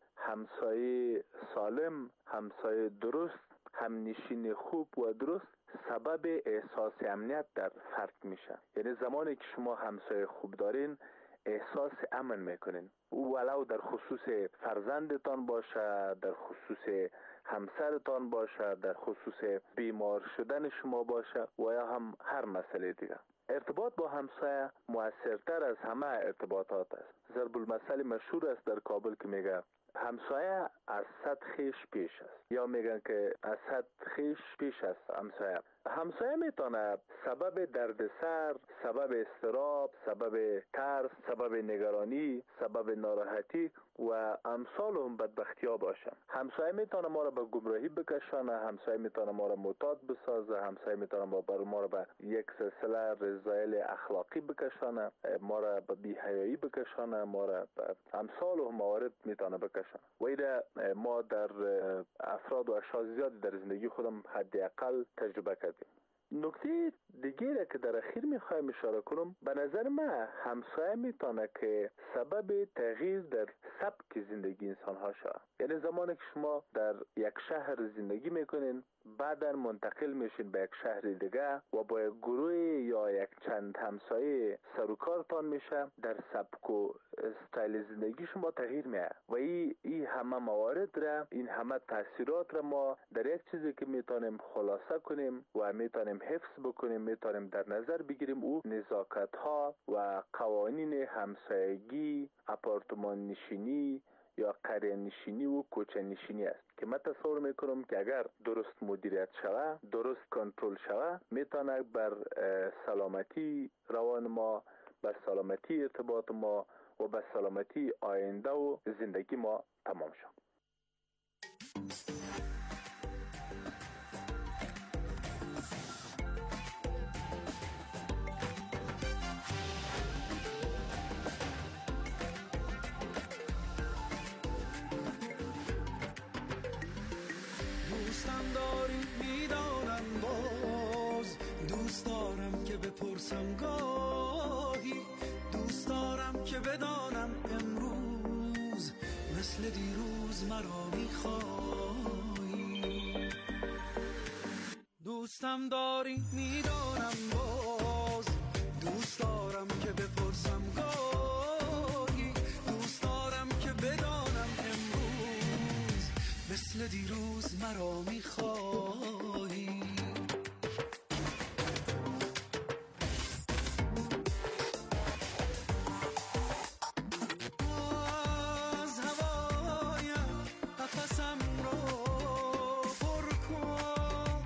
همسایه سالم، همسایه درست، همنشین خوب و درست سبب احساس امنیت در فرد میشه. یعنی زمانی که شما همسایه خوب دارین احساس امن میکنین، ولو در خصوص فرزندتان باشه، در خصوص همسرتان باشه، در خصوص بیمار شدن شما باشه و یا هم هر مسئله دیگه. ارتباط با همسایه مؤثرتر از همه ارتباطات است. ضرب المثل مشهور است در کابل که میگه همسایه از 100 خویش پیش است، یا میگن که از 100 خویش پیش است همسایه. همسایه میتونه سبب دردسر، سبب اضطراب، سبب ترس، سبب نگرانی، سبب ناراحتی و امثال هم بدبختی ها باشه. همسایه میتونه ما را به گمراهی بکشانه، همسایه میتونه ما را معتاد بسازه، همسایه میتونه ما را به یک سلسله رذایل اخلاقی بکشانه، ما را به بی‌حیایی بکشانه، ما را به امثال و موارد میتونه بکشانه. و ایده ما در افراد و اشخاص زیادی در زندگی خودم حداقل تجربه کردیم. نکته دیگه که در اخیر میخوایم اشاره کنم، به نظر من همسایه میتونه که سبب تغییر در سبک زندگی انسان ها شود. یعنی زمانی که شما در یک شهر زندگی میکنین، بعدا منتقل میشین به یک شهر دیگه و با یک گروه یا یک چند همسایه سر و کارتان میشه، در سبک و استایل زندگی شما تغییر میاد و این همه موارد را، این همه تاثیرات را ما در یک چیزی که میتونیم خلاصه کنیم و میتونیم حفظ بکنیم، میتونیم در نظر بگیریم، او نزاکت ها و قوانین همسایگی، آپارتمان نشینی یا قریه نشینی و کوچه نشینی است که من تصور میکنم که اگر درست مدیریت شود، درست کنترل شود، میتونه بر سلامتی روان ما، بر سلامتی ارتباط ما و بر سلامتی آینده و زندگی ما تمام شود.
دوستم داری میدانم، باز دوست دارم که بپرسم گاهی، دوست دارم که بدانم امروز مثل دیروز مرا میخوایی. دوستم داری میدانم، باز دوست دارم که بپرسم گاهی، دوست دارم که بدانم امروز مثل دیروز مرا میخوایی. از هوایم قفسم رو پر کن،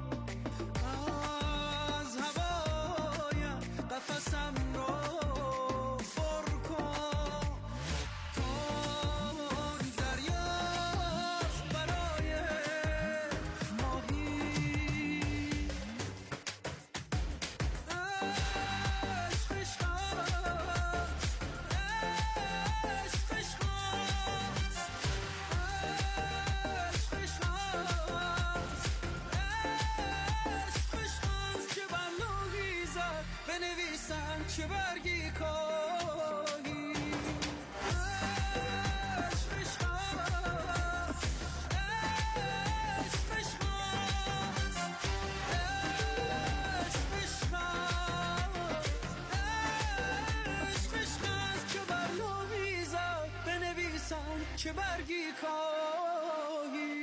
از هوایم قفسم رو پر کن، تا دریاست برای ماهی. بنویسن چه برگی کاهی. عشق عشق هست، عشق عشق هست، عشق عشق هست، عشق عشق هست که بر نویزن بنویسن چه برگی کاهی.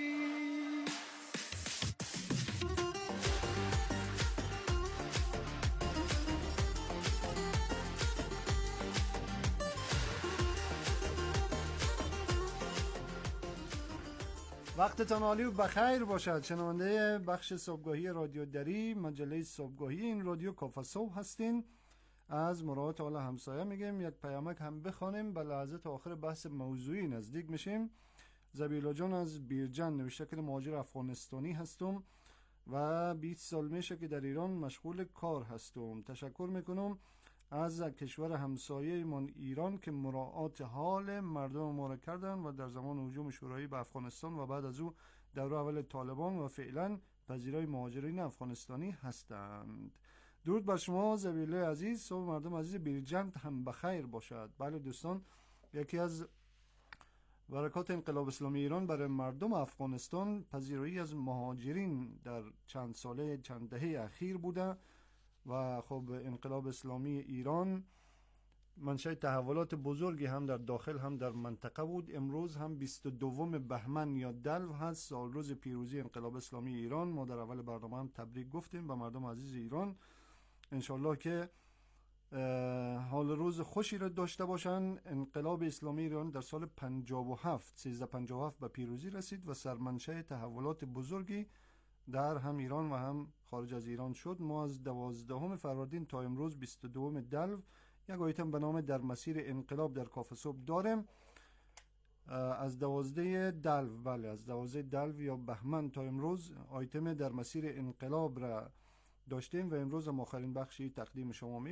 وقتتان عالی و بخیر باشد. شنونده بخش صبحگاهی رادیو دری، مجله صبحگاهی این رادیو کافه صبح هستین. از مراعات حال همسایه میگیم. یک پیامک هم بخوانیم، به لحظه آخر بحث موضوعی نزدیک میشیم. زبیلا جان از بیرجند نوشته که مهاجر افغانستانی هستم و 20 سال میشه که در ایران مشغول کار هستم. تشکر میکنم از کشور همسایه من ایران که مراعات حال مردم ما را کردن و در زمان هجوم شوروی به افغانستان و بعد از او دوره اول طالبان و فعلا پذیرای مهاجرین افغانستانی هستند. درود بر شما زبیله عزیز. صبح مردم عزیز بیرجند هم بخیر باشد. بله دوستان، یکی از برکات انقلاب اسلامی ایران برای مردم افغانستان پذیرایی از مهاجرین در چند دهه اخیر بوده و خب انقلاب اسلامی ایران منشأ تحولات بزرگی هم در داخل هم در منطقه بود. امروز هم 22 بهمن یا دلو هست، سال روز پیروزی انقلاب اسلامی ایران. ما در اول برنامه هم تبریک گفتیم به مردم عزیز ایران. انشالله که حال روز خوشی را داشته باشن. انقلاب اسلامی ایران در سال 1357 به پیروزی رسید و سرمنشأ تحولات بزرگی در هم ایران و هم خارج از ایران شد. ما از 12 فروردین تا امروز 22 دلو یک آیتم به نام در مسیر انقلاب در کافه صبح داریم. از 12 دلو، بله از 12 دلو یا بهمن تا امروز آیتم در مسیر انقلاب را داشتیم و امروز هم آخرین بخشی تقدیم شما می